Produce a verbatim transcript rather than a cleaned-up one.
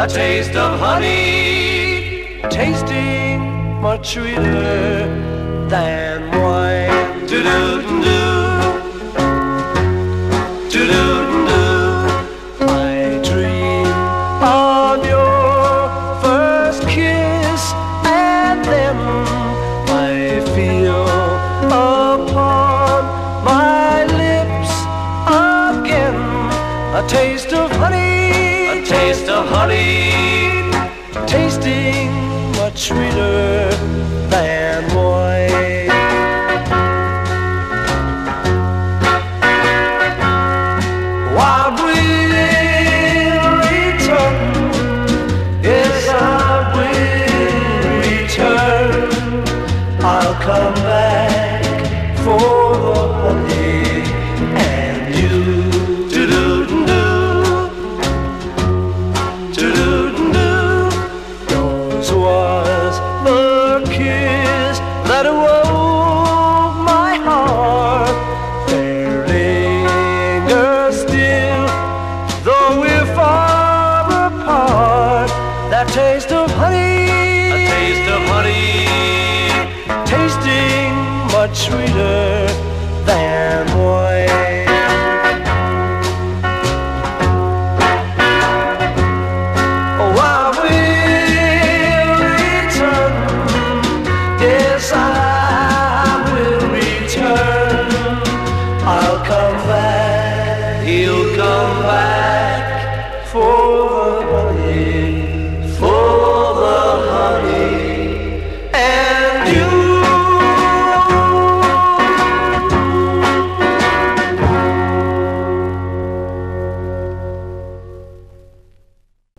the taste of honey, tasting much sweeter than wine. Do-do-do, do-do-do. I dream of your first kiss, and then I feel upon my lips again a taste of honey, a taste of honey, tasting much sweeter than wine. Wild will return, yes I will return. I'll come back for the honey and you. do-do-do, do-do-do. Yours was the kiss that awoke my heart. There lingers still, though we're far apart, that taste of